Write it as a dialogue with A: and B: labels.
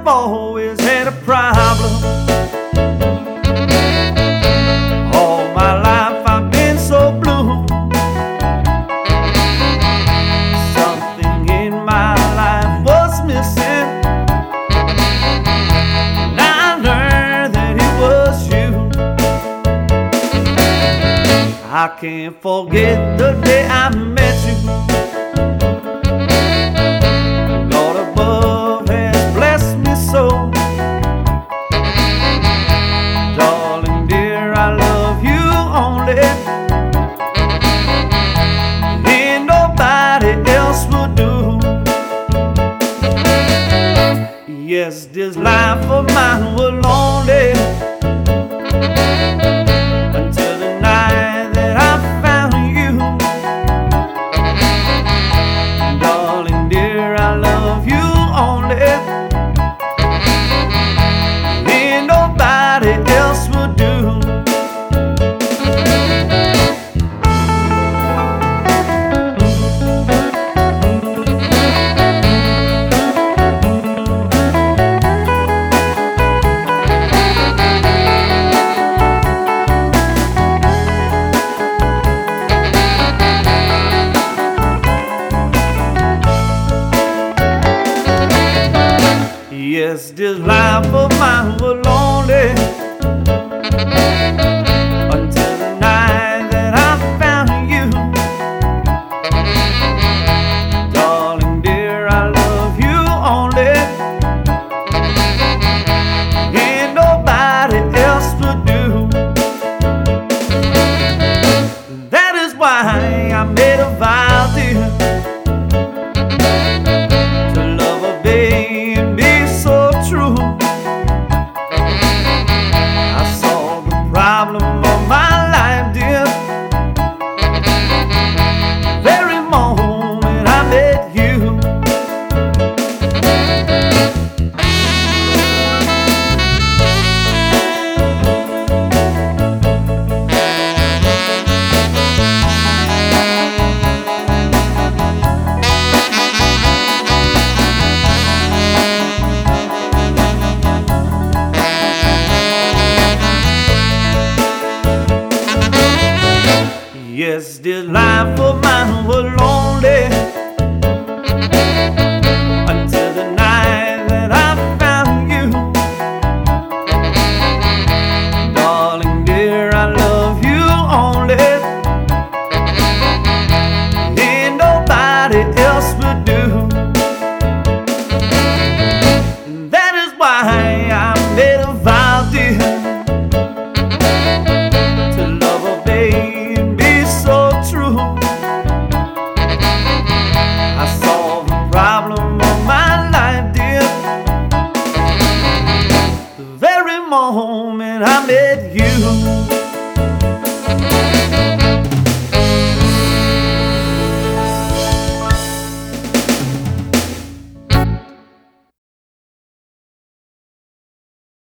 A: I've always had a problem. All my life I've been so blue. Something in my life was missing, and I learned that it was you. I can't forget the day I met you. God above has blessed me so. Darling dear, I love you only. Ain't nobody else will do. Yes, this life of mine was lonely until the night that I found you. Darling dear, I love you only. Ain't nobody else will do. Yes, this life of mine was lonely until the night that I found you. Darling dear, I love you only. Ain't nobody else will do. That is why I made a vow, dear, to love a baby so true. I saw the problem of my life, dear, very moment I met you. Yes, this life of mine was lonely until the night that I found you. Darling dear, I love you only. Ain't nobody else will do. That is why I made a vow, dear, to love a baby so true. I saw the problem of my life, dear, the very moment I met you.